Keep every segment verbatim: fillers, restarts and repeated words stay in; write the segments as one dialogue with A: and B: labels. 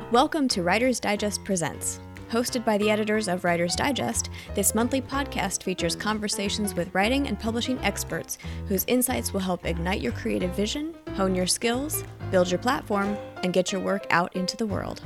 A: Welcome to Writer's Digest Presents. Hosted by the editors of Writer's Digest, this monthly podcast features conversations with writing and publishing experts whose insights will help ignite your creative vision, hone your skills, build your platform, and get your work out into the world.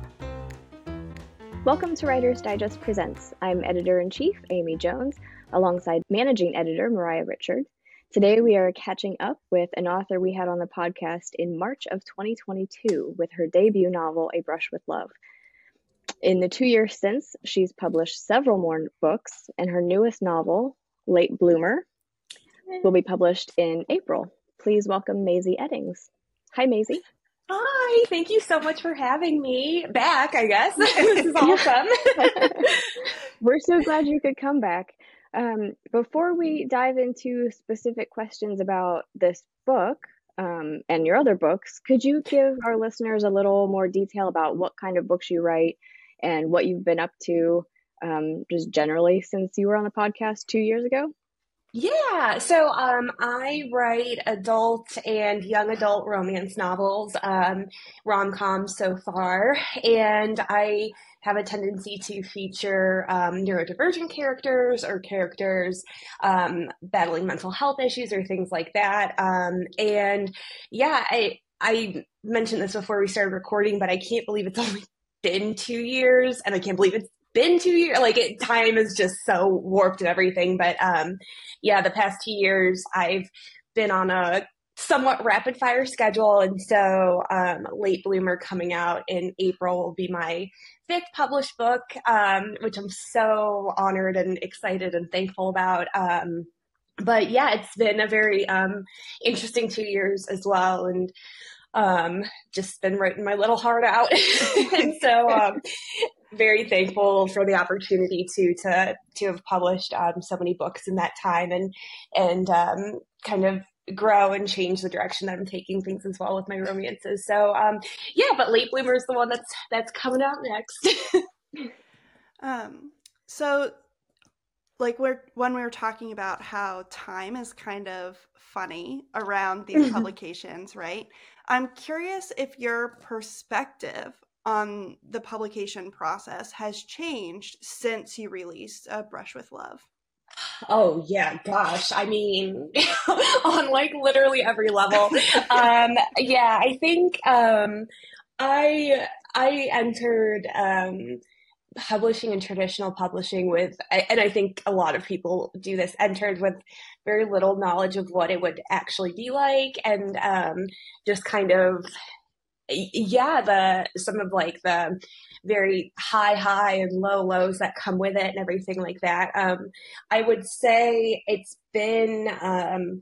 B: Welcome to Writer's Digest Presents. I'm Editor-in-Chief Amy Jones, alongside Managing Editor Mariah Richard. Today we are catching up with an author we had on the podcast in March of twenty twenty-two with her debut novel, A Brush with Love. In the two years since, she's published several more books, and her newest novel, Late Bloomer, will be published in April. Please welcome Maisie Eddings. Hi, Maisie.
C: Hi, thank you so much for having me back, I guess. This is awesome.
B: We're so glad you could come back. Um, before we dive into specific questions about this book um, and your other books, could you give our listeners a little more detail about what kind of books you write and what you've been up to um, just generally since you were on the podcast two years ago?
C: Yeah, so um, I write adult and young adult romance novels, um, rom-coms so far, and I have a tendency to feature um, neurodivergent characters or characters um, battling mental health issues or things like that. Um, and yeah, I I mentioned this before we started recording, but I can't believe it's only been two years, and I can't believe it's been two years. Like it, time is just so warped and everything. But um, yeah, the past two years I've been on a somewhat rapid fire schedule. And so um, Late Bloomer coming out in April will be my fifth published book, um, which I'm so honored and excited and thankful about. Um, but yeah, it's been a very um, interesting two years as well. And um, just been writing my little heart out. And so um, very thankful for the opportunity to to to have published um, so many books in that time and and um, kind of grow and change the direction that I'm taking things as well with my romances. So um, yeah, but Late Bloomer is the one that's that's coming out next.
D: um, so like we're when we were talking about how time is kind of funny around these publications, right? I'm curious if your perspective on the publication process has changed since you released A Brush with Love.
C: Oh yeah, gosh. I mean, on like literally every level. um, yeah, I think um, I I entered um, publishing and traditional publishing with, and I think a lot of people do this, entered with very little knowledge of what it would actually be like, and um, just kind of yeah, the some of like the very high high and low lows that come with it and everything like that. Um, I would say it's been um,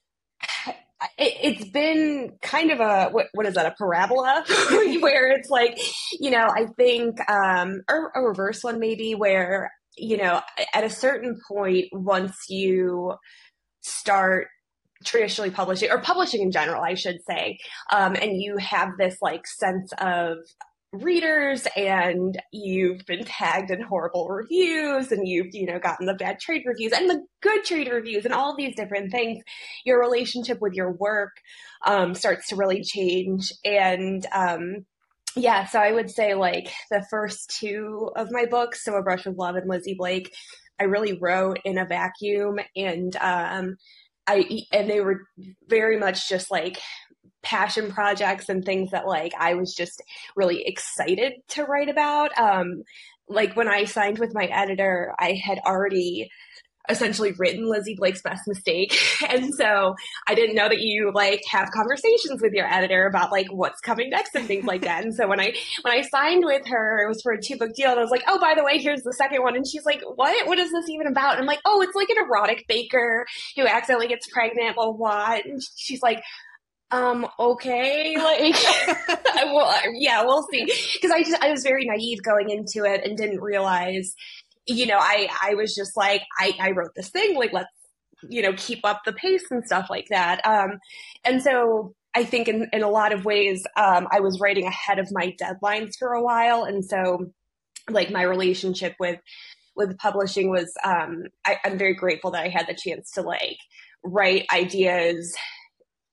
C: it, it's been kind of a what what is that a parabola where it's like, you know, I think um, or a reverse one maybe where, you know, at a certain point once you start traditionally publishing or publishing in general, I should say. Um, and you have this like sense of readers and you've been tagged in horrible reviews and you've, you know, gotten the bad trade reviews and the good trade reviews and all these different things. Your relationship with your work um, starts to really change. And um, yeah, so I would say like the first two of my books, so A Brush with Love and Lizzie Blake, I really wrote in a vacuum and um, I, and they were very much just like passion projects and things that like I was just really excited to write about. Um, like when I signed with my editor, I had already essentially written Lizzie Blake's Best Mistake. And so I didn't know that you like have conversations with your editor about like what's coming next and things like that. And so when I, when I signed with her, it was for a two book deal and I was like, oh, by the way, here's the second one. And she's like, what, what is this even about? And I'm like, oh, it's like an erotic baker who accidentally gets pregnant, blah, blah, blah. And she's like, um, okay, like, well, yeah, we'll see. Cause I just, I was very naive going into it and didn't realize, you know, I, I was just like, I, I wrote this thing, like, let's, you know, keep up the pace and stuff like that. Um, and so I think in, in a lot of ways, um, I was writing ahead of my deadlines for a while. And so like my relationship with, with publishing was, um, I, I'm very grateful that I had the chance to like write ideas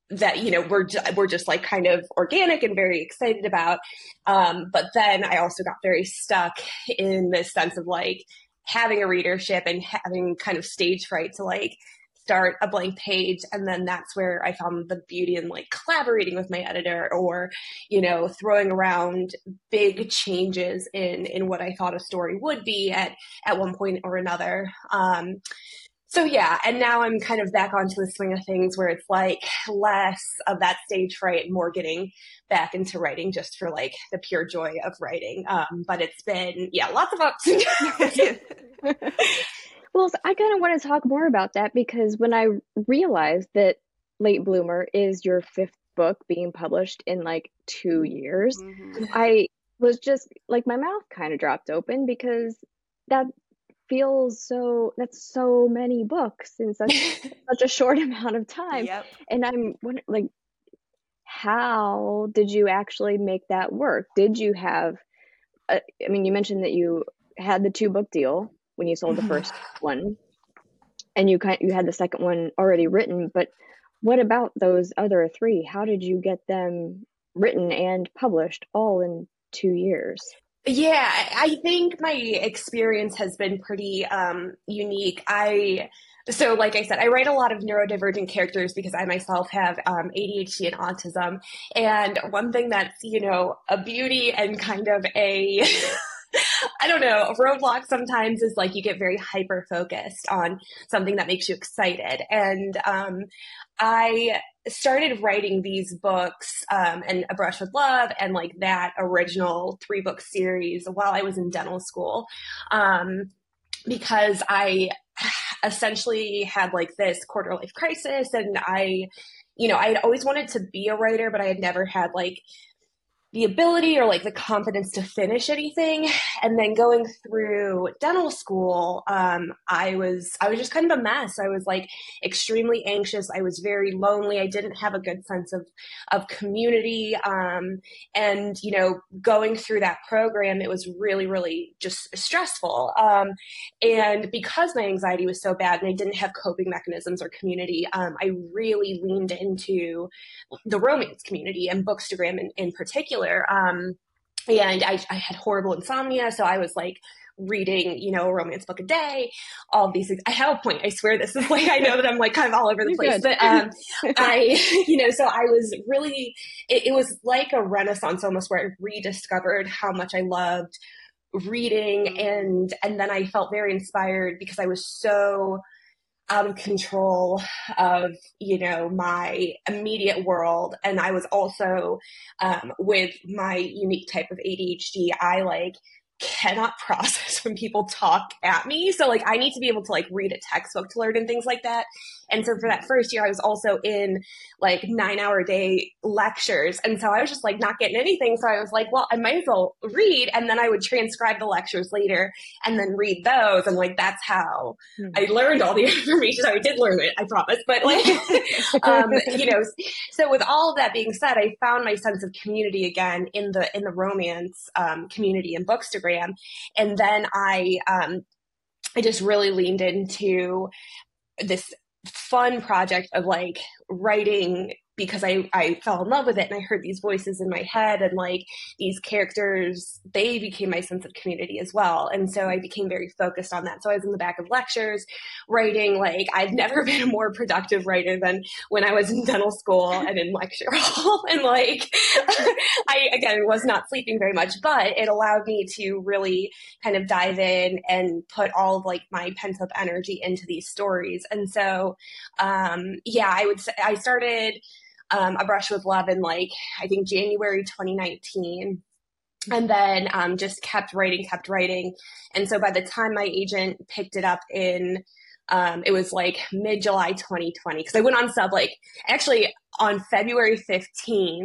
C: that, you know, we're, we're just like kind of organic and very excited about. Um, but then I also got very stuck in this sense of like having a readership and having kind of stage fright to like start a blank page. And then that's where I found the beauty in like collaborating with my editor, or, you know, throwing around big changes in, in what I thought a story would be at, at one point or another. Um, so yeah, and now I'm kind of back onto the swing of things where it's like less of that stage fright, more getting back into writing just for like the pure joy of writing. Um, but it's been, yeah, lots of ups and downs.
B: Well, so I kind of want to talk more about that, because when I realized that Late Bloomer is your fifth book being published in like two years, mm-hmm. I was just like, my mouth kind of dropped open, because that feels so, that's so many books in such such a short amount of time.
D: Yep.
B: And I'm wondering, like, how did you actually make that work? Did you have, a, I mean, you mentioned that you had the two book deal when you sold the first one, and you kind you had the second one already written, but what about those other three? How did you get them written and published all in two years?
C: Yeah, I think my experience has been pretty um, unique. I So like I said, I write a lot of neurodivergent characters because I myself have um, A D H D and autism. And one thing that's, you know, a beauty and kind of a I don't know, a roadblock sometimes is like you get very hyper focused on something that makes you excited. And um, I started writing these books um, and A Brush with Love and like that original three book series while I was in dental school, um, because I essentially had like this quarter life crisis. And I, you know, I had always wanted to be a writer, but I had never had like the ability or like the confidence to finish anything. And then going through dental school, um, I was, I was just kind of a mess. I was like extremely anxious. I was very lonely. I didn't have a good sense of, of community. Um, and, you know, going through that program, it was really, really just stressful. Um, and because my anxiety was so bad and I didn't have coping mechanisms or community, um, I really leaned into the romance community and Bookstagram in, in particular. Um, and I, I had horrible insomnia. So I was like reading, you know, a romance book a day, all of these things. I have a point. I swear this is like, I know that I'm like kind of all over the
B: You're
C: place,
B: good.
C: but, um, I, you know, so I was really, it, it was like a renaissance almost where I rediscovered how much I loved reading. And, and then I felt very inspired because I was so out of control of, you know, my immediate world. And I was also, um, with my unique type of A D H D, I like cannot process when people talk at me. So like, I need to be able to like read a textbook to learn and things like that. And so for that first year, I was also in like nine hour a day lectures. And so I was just like not getting anything. So I was like, well, I might as well read. And then I would transcribe the lectures later and then read those. And like, that's how mm-hmm. I learned all the information. I did learn it, I promise. But like, um, you know, so with all of that being said, I found my sense of community again in the, in the romance um, community and Bookstagram. And then I, um, I just really leaned into this fun project of like writing because I, I fell in love with it and I heard these voices in my head and like these characters, they became my sense of community as well. And so I became very focused on that. So I was in the back of lectures writing, like I've never been a more productive writer than when I was in dental school and in lecture hall. And like, I, again, was not sleeping very much, but it allowed me to really kind of dive in and put all of like my pent up energy into these stories. And so, um, yeah, I would say I started Um, A Brush with Love in like, I think January twenty nineteen. And then um, just kept writing, kept writing. And so by the time my agent picked it up in, um, it was like mid-July twenty twenty. Because I went on sub like, actually on February fifteenth,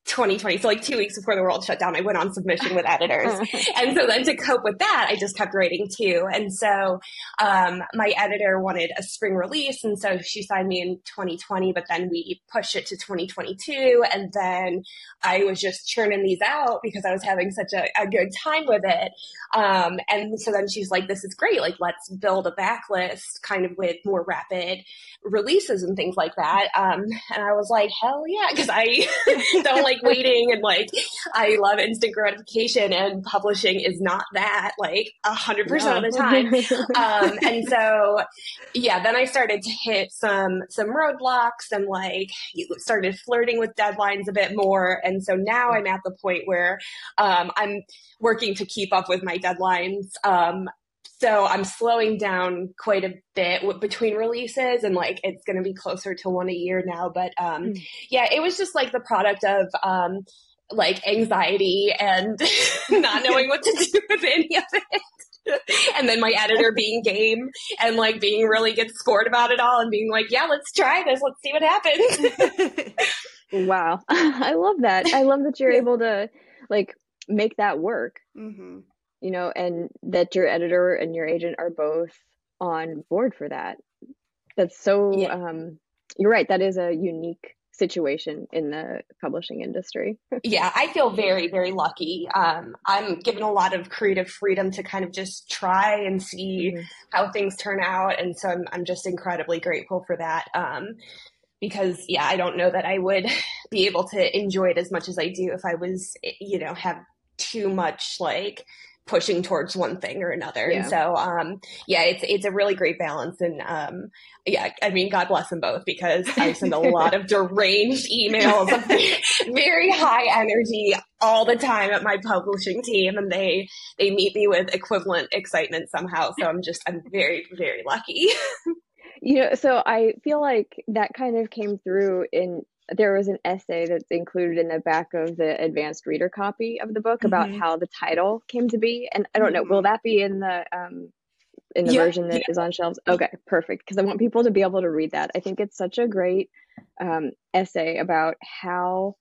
C: twenty twenty, so like two weeks before the world shut down, I went on submission with editors. And so then to cope with that, I just kept writing too. And so um, my editor wanted a spring release. And so she signed me in twenty twenty, but then we pushed it to twenty twenty-two. And then I was just churning these out because I was having such a, a good time with it. Um, and so then she's like, this is great. Like, let's build a backlist kind of with more rapid releases and things like that. Um, and I was like, hell yeah, because I don't like waiting, and like I love instant gratification, and publishing is not that like a hundred percent of the time. Um, and so yeah, then I started to hit some some roadblocks and like started flirting with deadlines a bit more. And so now I'm at the point where um, I'm working to keep up with my deadlines. Um, So I'm slowing down quite a bit w- between releases, and like it's going to be closer to one a year now. But um, mm. yeah, it was just like the product of um, like anxiety and not knowing what to do with any of it. And then my editor being game and like being really good sport about it all and being like, yeah, let's try this. Let's see what happens.
B: Wow. I love that. I love that you're able to like make that work. Mm-hmm. You know, and that your editor and your agent are both on board for that. That's so, yeah. um, you're right. That is a unique situation in the publishing industry.
C: Yeah, I feel very, very lucky. Um, I'm given a lot of creative freedom to kind of just try and see mm-hmm. how things turn out. And so I'm, I'm just incredibly grateful for that. Um, because, yeah, I don't know that I would be able to enjoy it as much as I do if I was, you know, have too much like pushing towards one thing or another. Yeah. And so, um, yeah, it's, it's a really great balance. And, um, yeah, I mean, God bless them both, because I send a lot of deranged emails, of very high energy all the time at my publishing team. And they, they meet me with equivalent excitement somehow. So I'm just, I'm very, very lucky.
B: You know, so I feel like that kind of came through in, there was an essay that's included in the back of the advanced reader copy of the book about mm-hmm. how the title came to be. And I don't know, will that be in the um, in the yeah, version that yeah. is on shelves? Okay, perfect. Because I want people to be able to read that. I think it's such a great um, essay about how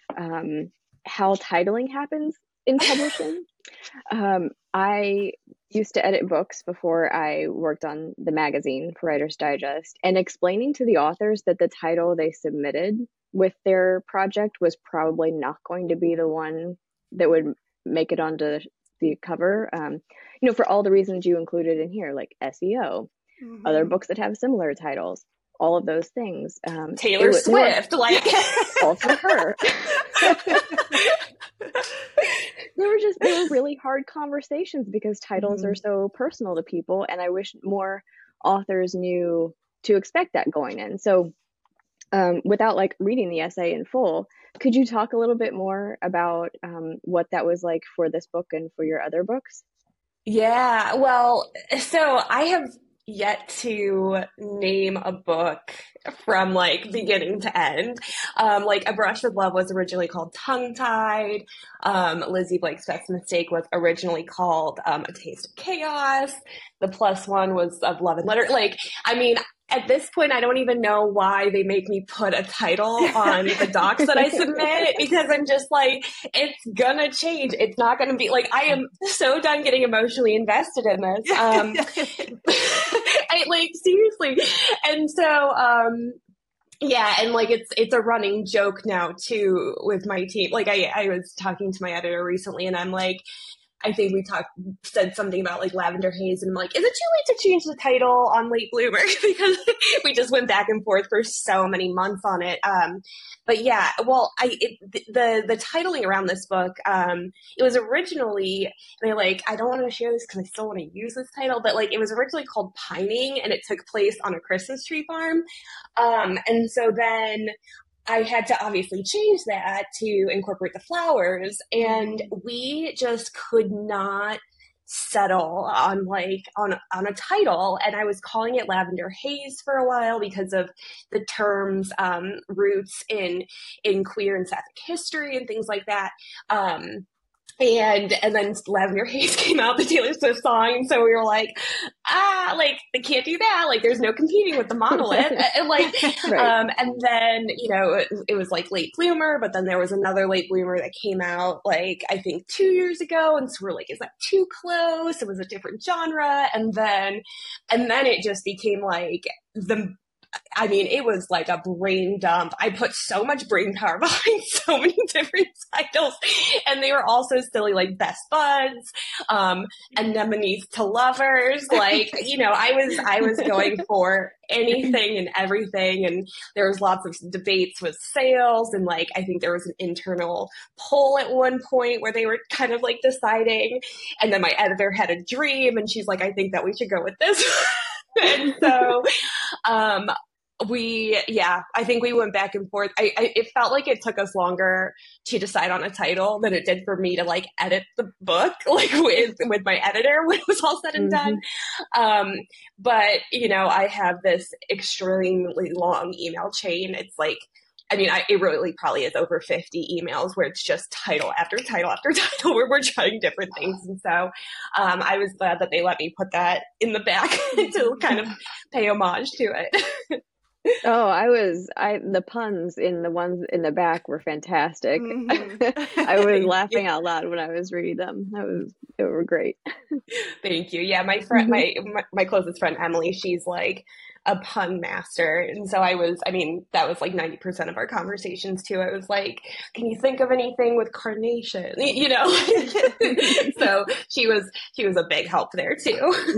B: um, how titling happens in publishing. um, I used to edit books before I worked on the magazine for Writer's Digest, and explaining to the authors that the title they submitted with their project was probably not going to be the one that would make it onto the cover. Um, you know, for all the reasons you included in here, like S E O, mm-hmm. other books that have similar titles, all of those things. Um,
C: Taylor was, Swift, were, like
B: also her. They were just, they were really hard conversations because titles mm-hmm. are so personal to people. And I wish more authors knew to expect that going in. So um, without like reading the essay in full, could you talk a little bit more about um, what that was like for this book and for your other books?
C: Yeah, well, so I have yet to name a book from like beginning to end. Um, like A Brush with Love was originally called Tongue Tied. Um, Lizzie Blake's Best Mistake was originally called um, A Taste of Chaos. The Plus One was Of Love and Letter. Like, I mean, at this point, I don't even know why they make me put a title on the docs that I submit, because I'm just like, it's gonna change. It's not gonna be like, I am so done getting emotionally invested in this. Um, I like seriously. And so, um, yeah. And like, it's, it's a running joke now too with my team. Like I, I was talking to my editor recently and I'm like, I think we talked, said something about like Lavender Haze, and I'm like, is it too late to change the title on Late Bloomer? Because we just went back and forth for so many months on it. Um, but yeah, well, I it, the the titling around this book, um, it was originally, and I like, I don't want to share this because I still want to use this title, but like it was originally called Pining, and it took place on a Christmas tree farm. Um, and so then I had to obviously change that to incorporate the flowers, and we just could not settle on like on on a title. And I was calling it Lavender Haze for a while because of the term's um, roots in in queer and sapphic history and things like that. Um, And and then Lavender Haze came out, the Taylor Swift song, and so we were like, ah, like they can't do that. Like there's no competing with the Monolith. and like, right. um, and then you know it, it was like Late Bloomer, but then there was another Late Bloomer that came out like I think two years ago, and so we're like, is that too close? It was a different genre, and then and then it just became like the. I mean, it was like a brain dump. I put so much brain power behind so many different titles, and they were all so silly, like Best Buds, um, Anemones to Lovers. Like, you know, I was I was going for anything and everything, and there was lots of debates with sales, and like I think there was an internal poll at one point where they were kind of like deciding, and then my editor had a dream, and she's like, I think that we should go with this. And so, um, we, yeah, I think we went back and forth. I, I, it felt like it took us longer to decide on a title than it did for me to like edit the book, like with, with my editor when it was all said and done. Mm-hmm. Um, but you know, I have this extremely long email chain. It's like, I mean, I, it really probably is over fifty emails where it's just title after title after title where we're trying different things. And so um, I was glad that they let me put that in the back to kind of pay homage to it.
B: Oh, I was, I, the puns in the ones in the back were fantastic. Mm-hmm. I was laughing out loud when I was reading them. That was, they were great.
C: Thank you. Yeah. My friend, mm-hmm. my, my, my closest friend, Emily, she's like a pun master. And so I was, I mean, that was like ninety percent of our conversations too. I was like, can you think of anything with carnation? You know? So she was, she was a big help there too.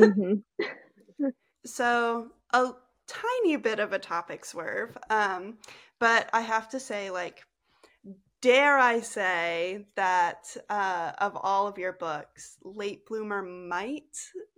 D: Mm-hmm. So, a tiny bit of a topic swerve. Um, but I have to say, like, dare I say that uh, of all of your books, Late Bloomer might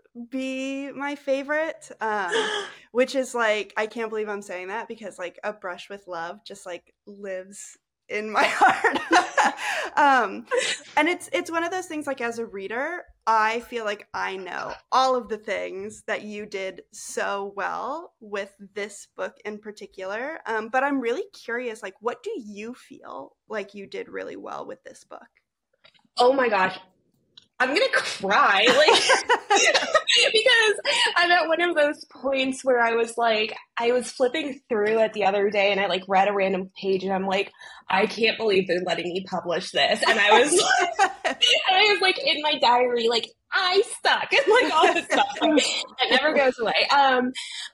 D: be my favorite, um, which is like, I can't believe I'm saying that because like A Brush with Love just like lives in my heart. um, and it's it's one of those things, like as a reader, I feel like I know all of the things that you did so well with this book in particular. Um, but I'm really curious, like, what do you feel like you did really well with this book?
C: Oh my gosh. I'm going to cry, like, because I'm at one of those points where I was like, I was flipping through it the other day and I like read a random page and I'm like, I can't believe they're letting me publish this. And I was, and I was like in my diary, like, I suck, and like all this stuff. It never goes away. Um,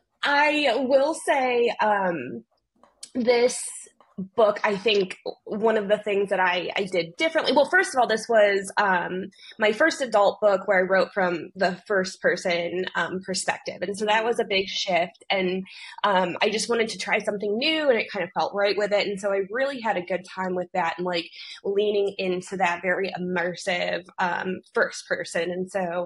C: I will say, um, this book, I think one of the things that I, I did differently, well, first of all, this was um, my first adult book where I wrote from the first person um, perspective. And so that was a big shift. And um, I just wanted to try something new and it kind of felt right with it. And so I really had a good time with that and like leaning into that very immersive um, first person. And so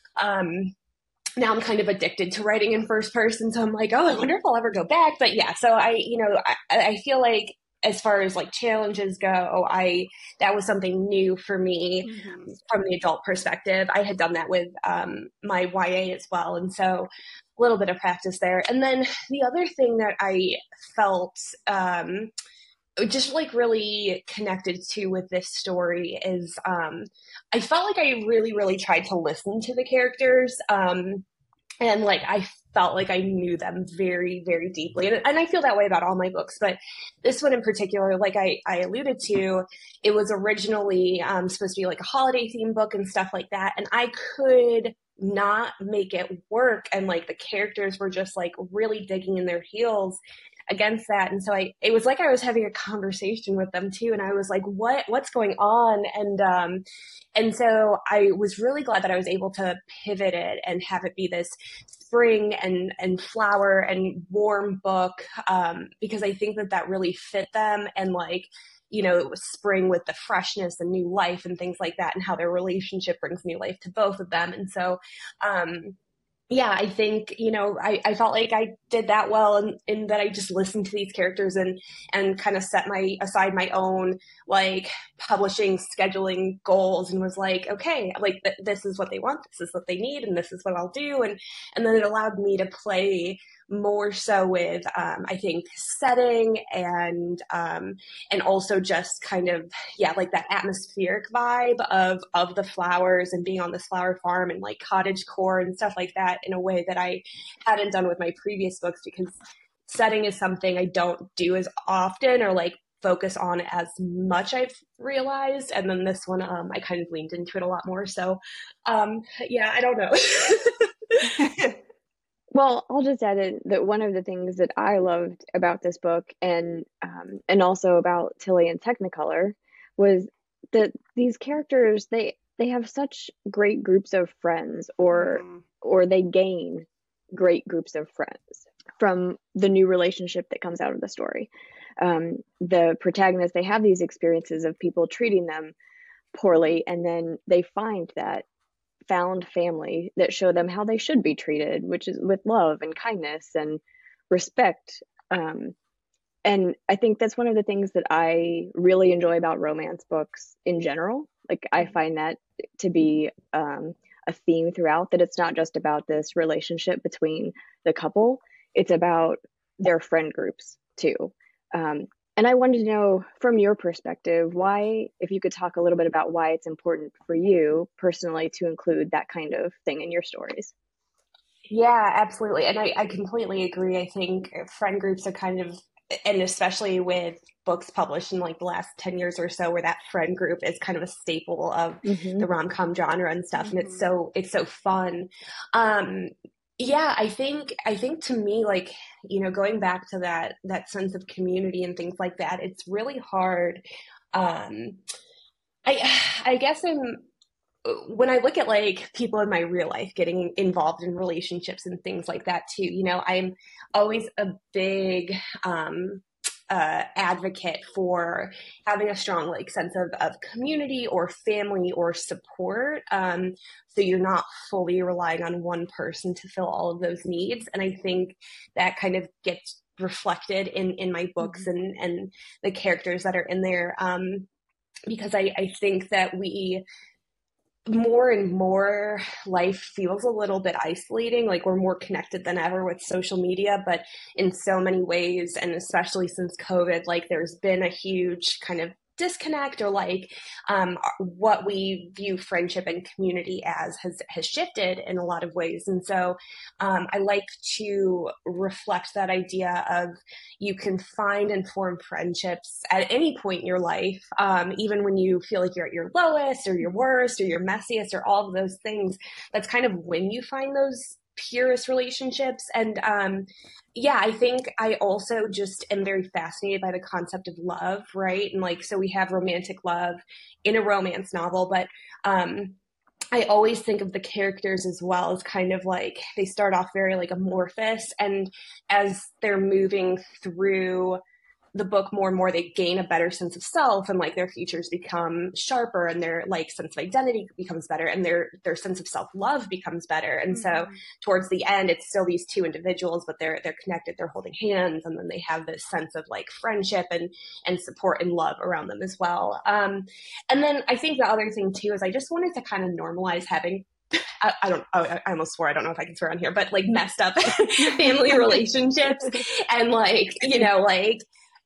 C: um, now I'm kind of addicted to writing in first person. So I'm like, oh, I wonder if I'll ever go back. But yeah, so I, you know, I, I feel like as far as like challenges go, I, that was something new for me mm-hmm. from the adult perspective. I had done that with um, my Y A as well. And so a little bit of practice there. And then the other thing that I felt um, just like really connected to with this story is um, I felt like I really, really tried to listen to the characters. Um, and like, I felt like I knew them very, very deeply. And, and I feel that way about all my books, but this one in particular, like I, I alluded to, it was originally um, supposed to be like a holiday themed book and stuff like that. And I could not make it work. And like the characters were just like really digging in their heels against that. And so I, it was like I was having a conversation with them too. And I was like, what, what's going on? And, um, and so I was really glad that I was able to pivot it and have it be this spring and, and flower and warm book. Um, because I think that that really fit them. And like, you know, it was spring with the freshness and new life and things like that and how their relationship brings new life to both of them. And so, um, yeah, I think, you know, I, I felt like I did that well in, in that I just listened to these characters and, and kind of set my aside my own like publishing scheduling goals and was like, okay, like th- this is what they want. This is what they need. And this is what I'll do. And, and then it allowed me to play more so with, um, I think, setting and um, and also just kind of, yeah, like that atmospheric vibe of, of the flowers and being on this flower farm and like cottage core and stuff like that in a way that I hadn't done with my previous books, because setting is something I don't do as often or like focus on as much, I've realized. And then this one, um, I kind of leaned into it a lot more. So, um, yeah, I don't know.
B: Well, I'll just add in that one of the things that I loved about this book, and um, and also about Tilly and Technicolor, was that these characters, they they have such great groups of friends, or
D: Mhm.
B: or they gain great groups of friends from the new relationship that comes out of the story. Um, the protagonists, they have these experiences of people treating them poorly, and then they find that found family that show them how they should be treated, which is with love and kindness and respect. Um, and I think that's one of the things that I really enjoy about romance books in general. Like, I find that to be um, a theme throughout, that it's not just about this relationship between the couple, it's about their friend groups too. Um, and I wanted to know from your perspective, why, if you could talk a little bit about why it's important for you personally to include that kind of thing in your stories.
C: Yeah, absolutely. And I, I completely agree. I think friend groups are kind of, and especially with books published in like the last ten years or so, where that friend group is kind of a staple of
B: Mm-hmm.
C: the rom-com genre and stuff.
D: Mhm.
C: And it's so, it's so fun. Um, yeah, I think, I think to me, like, you know, going back to that, that sense of community and things like that, it's really hard. Um, I, I guess I'm, when I look at like people in my real life getting involved in relationships and things like that too, you know, I'm always a big um, uh, advocate for having a strong like sense of, of community or family or support. Um, so you're not fully relying on one person to fill all of those needs. And I think that kind of gets reflected in, in my books
B: Mm-hmm.
C: and, and the characters that are in there. Um, because I, I think that we, more and more, life feels a little bit isolating. Like, we're more connected than ever with social media, but in so many ways, and especially since COVID, like there's been a huge kind of disconnect, or like um, what we view friendship and community as has has shifted in a lot of ways. And so um, I like to reflect that idea of you can find and form friendships at any point in your life, um, even when you feel like you're at your lowest or your worst or your messiest or all of those things. That's kind of when you find those purest relationships. And um, yeah, I think I also just am very fascinated by the concept of love, right? And like, so we have romantic love in a romance novel, but um, I always think of the characters as well as kind of like, they start off very like amorphous, and as they're moving through the book more and more, they gain a better sense of self, and like their features become sharper, and their like sense of identity becomes better, and their their sense of self-love becomes better. And
D: Mhm.
C: so towards the end, it's still these two individuals, but they're they're connected, they're holding hands, and then they have this sense of like friendship and and support and love around them as well. Um, and then I think the other thing too is I just wanted to kind of normalize having I, I don't, I, I almost swore, I don't know if I can swear on here, but like messed up family relationships, and like, you know, like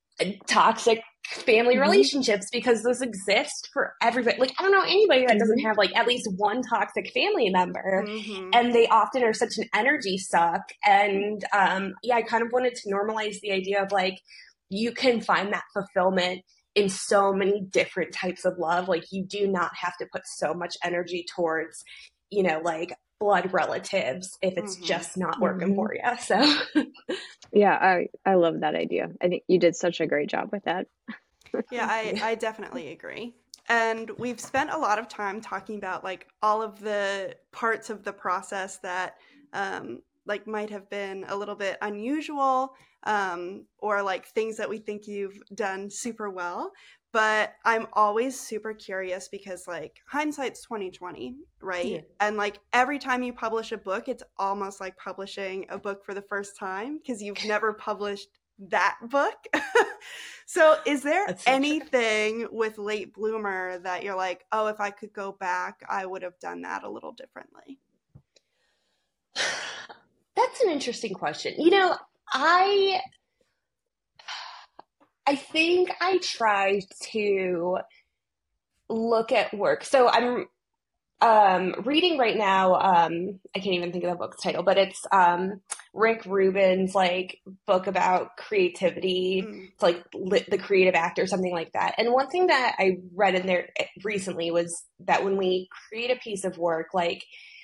C: toxic family
B: Mhm.
C: relationships, because those exist for everybody. Like, I don't know anybody that doesn't
B: Mhm.
C: have like at least one toxic family member,
D: Mhm.
C: and they often are such an energy suck. And um, yeah, I kind of wanted to normalize the idea of like, you can find that fulfillment in so many different types of love. Like, you do not have to put so much energy towards, you know, like blood relatives if it's
D: Mhm.
C: just not working
B: Mhm.
C: for you. So
B: Yeah, I I love that idea. I think you did such a great job with that.
D: Yeah, I, I definitely agree. And we've spent a lot of time talking about like all of the parts of the process that um, like might have been a little bit unusual, um, or like things that we think you've done super well. But I'm always super curious because like hindsight's twenty twenty, right?
C: Yeah.
D: And like every time you publish a book, it's almost like publishing a book for the first time because you've never published that book. So is there
C: That's so true.
D: anything with Late Bloomer that you're like, oh, if I could go back, I would have done that a little differently?
C: That's an interesting question. You know, I I think I try to look at work. So I'm um, reading right now. Um, I can't even think of the book's title, but it's um, Rick Rubin's like book about creativity. Mm. It's like lit, The Creative Act or something like that. And one thing that I read in there recently was that when we create a piece of work, like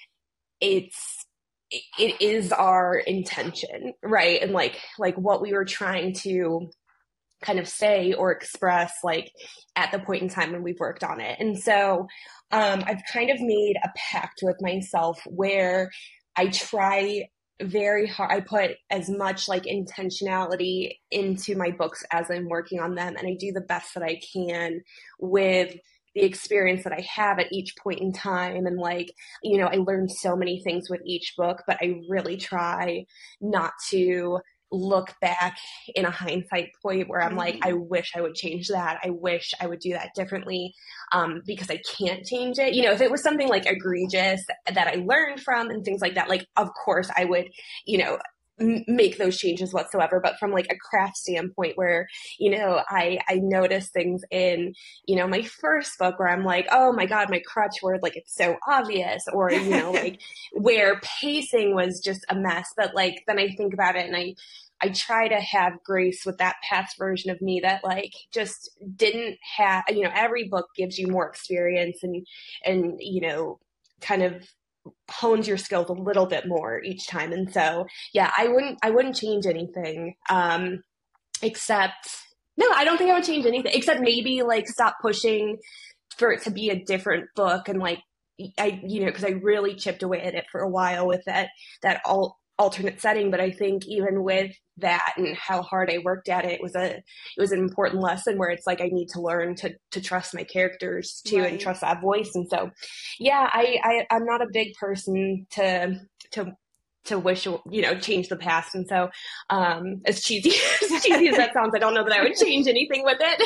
C: it's it is our intention, right? And like like what we were trying to kind of say or express like at the point in time when we've worked on it. And so um, I've kind of made a pact with myself where I try very hard. I put as much like intentionality into my books as I'm working on them. And I do the best that I can with the experience that I have at each point in time. And like, you know, I learned so many things with each book, but I really try not to look back in a hindsight point where I'm mm-hmm. like, I wish I would change that. I wish I would do that differently, um, because I can't change it. You know, if it was something like egregious that I learned from and things like that, like, of course I would, you know, m- make those changes whatsoever. But from like a craft standpoint where, you know, I, I notice things in, you know, my first book where I'm like, oh my God, my crutch word, like it's so obvious, or, you know, like where pacing was just a mess. But like, then I think about it and I, I try to have grace with that past version of me that like just didn't have, you know, every book gives you more experience and, and, you know, kind of hones your skills a little bit more each time. And so, yeah, I wouldn't, I wouldn't change anything, um, except, no, I don't think I would change anything except maybe like stop pushing for it to be a different book. And like, I, you know, cause I really chipped away at it for a while with that, that all alternate setting. But I think even with that and how hard I worked at it, it was a, it was an important lesson where it's like, I need to learn to, to trust my characters too, right. And trust that voice. And so, yeah, I, I, I'm not a big person to, to, to wish, you know, change the past. And so, um, as cheesy, as cheesy as that sounds, I don't know that I would change anything with it.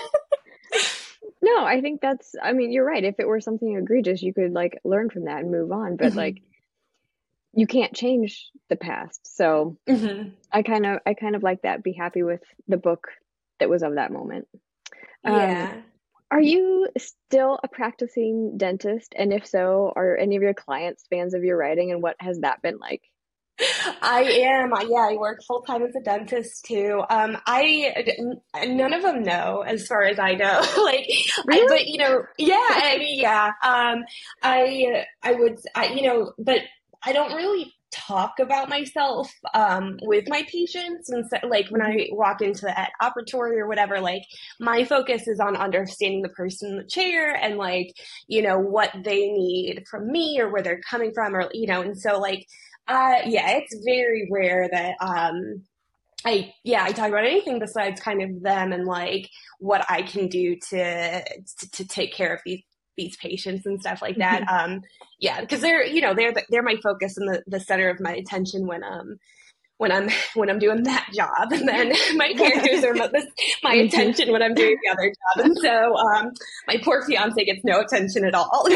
B: No, I think that's, I mean, you're right. If it were something egregious, you could like learn from that and move on. But mm-hmm. like, you can't change the past. So mm-hmm. I kind of, I kind of like that. Be happy with the book that was of that moment.
C: Yeah.
B: Um, are you still a practicing dentist? And if so, are any of your clients fans of your writing, and what has that been like?
C: I am. Yeah, I work full time as a dentist too. Um, I none of them know, as far as I know. like,
B: really?
C: I, but you know, yeah, I mean, yeah. Um, I I would, I, you know, but I don't really talk about myself um, with my patients. And so, like when I walk into that operatory or whatever, like my focus is on understanding the person in the chair and like, you know, what they need from me or where they're coming from, or, you know, and so like, uh, yeah, it's very rare that, um, I, yeah, I talk about anything besides kind of them and like what I can do to, to, to take care of these these patients and stuff like that. Mm-hmm. Um, yeah, because they're, you know, they're, they're my focus and the, the center of my attention when, um, when I'm, when I'm doing that job. And then my characters are my, my mm-hmm. attention when I'm doing the other job. And so, um, my poor fiance gets no attention at all.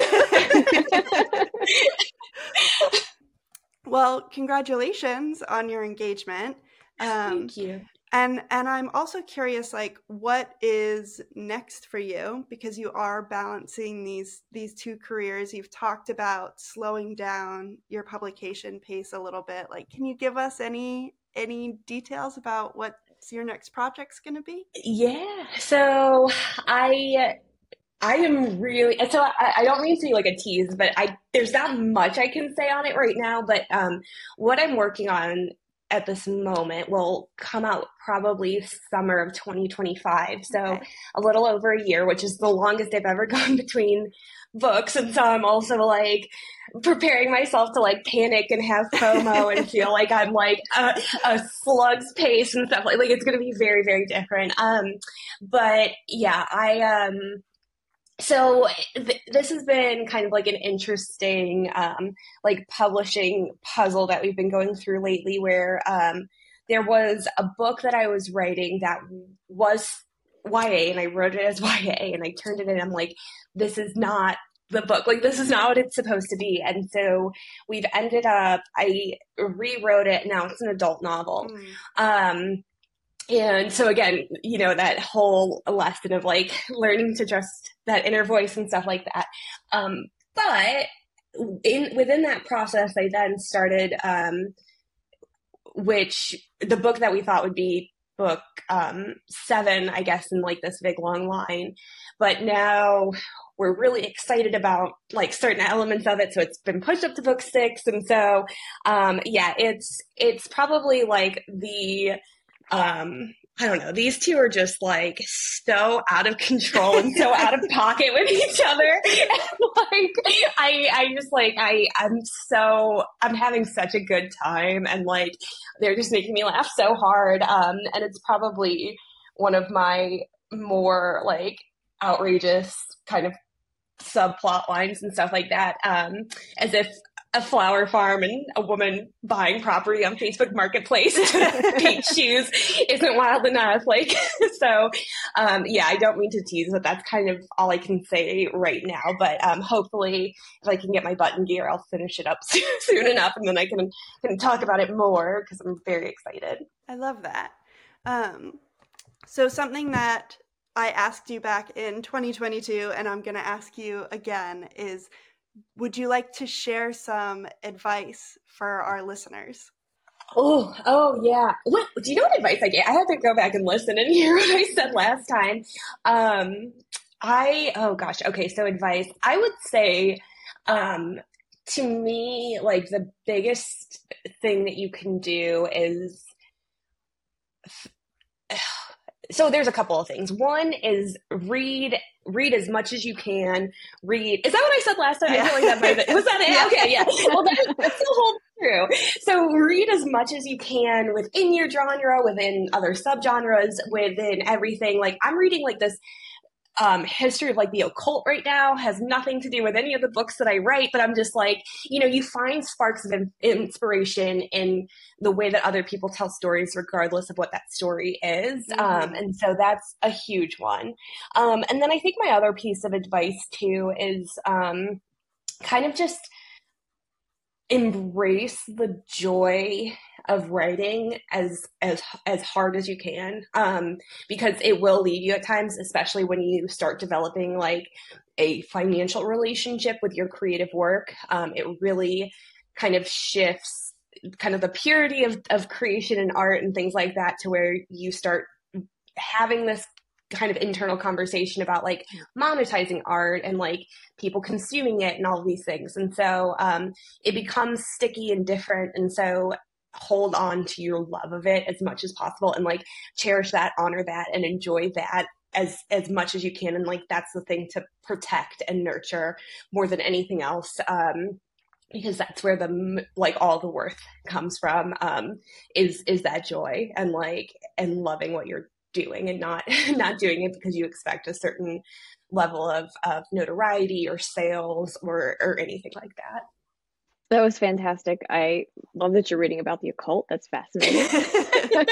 D: Well, congratulations on your engagement. Um,
C: Thank you.
D: And and I'm also curious, like, what is next for you? Because you are balancing these these two careers. You've talked about slowing down your publication pace a little bit. Like, can you give us any any details about what your next project's going to be?
C: Yeah. So I I am really, so I, I don't mean to be like a tease, but I there's not much I can say on it right now. But um, what I'm working on at this moment will come out probably summer of twenty twenty-five. So okay. a little over a year, which is the longest I've ever gone between books. And so I'm also like preparing myself to like panic and have FOMO and feel like I'm like a, a slug's pace and stuff like, like it's going to be very, very different. Um, but yeah, I, um, So th- this has been kind of like an interesting, um, like publishing puzzle that we've been going through lately, where um, there was a book that I was writing that was Y A, and I wrote it as Y A, and I turned it in. I'm like, this is not the book. Like, this is not what it's supposed to be. And so we've ended up, I rewrote it. Now it's an adult novel. Mm. Um, and so again, you know, that whole lesson of like learning to trust that inner voice and stuff like that. Um, but in, within that process, I then started, um, which the book that we thought would be book um, seven, I guess, in like this big long line. But now we're really excited about like certain elements of it. So it's been pushed up to book six. And so, um, yeah, it's, it's probably like the, um, I don't know, these two are just like so out of control and so out of pocket with each other. And like, I, I just like, I, I'm so, I'm having such a good time, and like, they're just making me laugh so hard. Um, and it's probably one of my more like outrageous kind of subplot lines and stuff like that. Um, as if a flower farm and a woman buying property on Facebook Marketplace to paint shoes isn't wild enough. Like, so, um, yeah, I don't mean to tease, but that's kind of all I can say right now. But um, hopefully, if I can get my button gear, I'll finish it up soon, soon enough, and then I can, can talk about it more because I'm very excited.
D: I love that. Um, so something that I asked you back in twenty twenty-two, and I'm going to ask you again, is would you like to share some advice for our listeners?
C: Oh, oh yeah. What do you know what advice I gave? I have to go back and listen and hear what I said last time. Um, I, oh gosh. Okay. So advice, I would say, um, to me, like the biggest thing that you can do is, so there's a couple of things. One is read, read as much as you can. Read. Is that what I said last time? Yeah. I feel like that might have been, was that it? Yeah. Okay, yeah. Well, that, that still holds true. So read as much as you can within your genre, within other subgenres, within everything. Like, I'm reading like this um, history of like the occult right now. Has nothing to do with any of the books that I write, but I'm just like, you know, you find sparks of in- inspiration in the way that other people tell stories, regardless of what that story is. Mm-hmm. Um, and so that's a huge one. Um, and then I think my other piece of advice too is um, kind of just embrace the joy of writing as as as hard as you can, um, because it will leave you at times, especially when you start developing like a financial relationship with your creative work. Um, it really kind of shifts kind of the purity of, of creation and art and things like that, to where you start having this kind of internal conversation about like monetizing art and like people consuming it and all these things. And so um, it becomes sticky and different. And so hold on to your love of it as much as possible, and like cherish that, honor that, and enjoy that as as much as you can. And like that's the thing to protect and nurture more than anything else, um because that's where the like all the worth comes from, um is is that joy and like and loving what you're doing, and not not doing it because you expect a certain level of of notoriety or sales or or anything like that.
B: That was fantastic. I love that you're reading about the occult. That's fascinating. But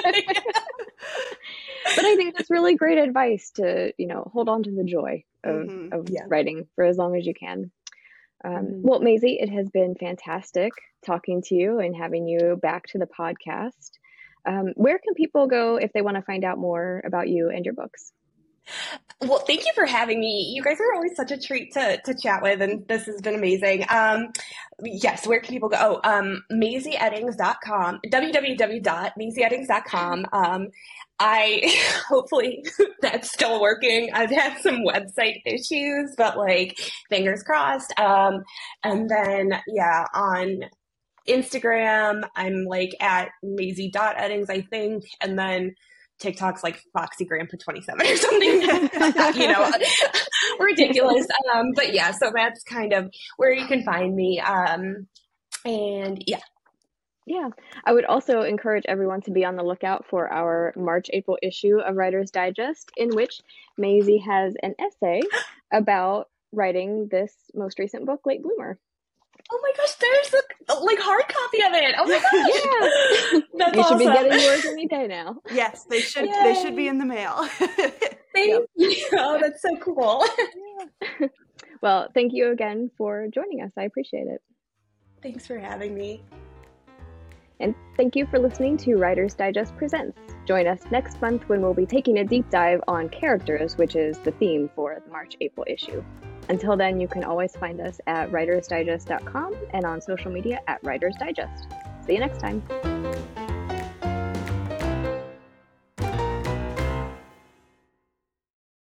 B: I think that's really great advice to, you know, hold on to the joy of, mm-hmm. of yeah. writing for as long as you can. Um, mm-hmm. Well, Maisie, it has been fantastic talking to you and having you back to the podcast. Um, where can people go if they want to find out more about you and your books?
C: Well, thank you for having me. You guys are always such a treat to, to chat with, and this has been amazing. Um, yes, where can people go? Oh, um, Maisie Eddings dot com, w w w dot maisie eddings dot com. Um, I, hopefully that's still working. I've had some website issues, but like, fingers crossed. Um, and then, yeah, on Instagram, I'm like at Maisie dot Eddings, I think. And then TikTok's like Foxy Grandpa twenty-seven or something, you know, ridiculous. Um, but yeah, so that's kind of where you can find me. Um, and yeah.
B: Yeah. I would also encourage everyone to be on the lookout for our March, April issue of Writer's Digest, in which Maisie has an essay about writing this most recent book, Late Bloomer.
C: Oh my gosh, there's a like hard copy of it. Oh my gosh.
B: Yeah.
C: That's
B: you should
C: awesome.
B: be getting yours any day now.
D: Yes, they should. Yay. They should be in the mail.
C: Thank yep. you. Oh, that's so cool.
B: Yeah. Well, thank you again for joining us. I appreciate it.
C: Thanks for having me.
B: And thank you for listening to Writer's Digest Presents. Join us next month when we'll be taking a deep dive on characters, which is the theme for the March-April issue. Until then, you can always find us at writers digest dot com and on social media at Writers Digest. See you next time.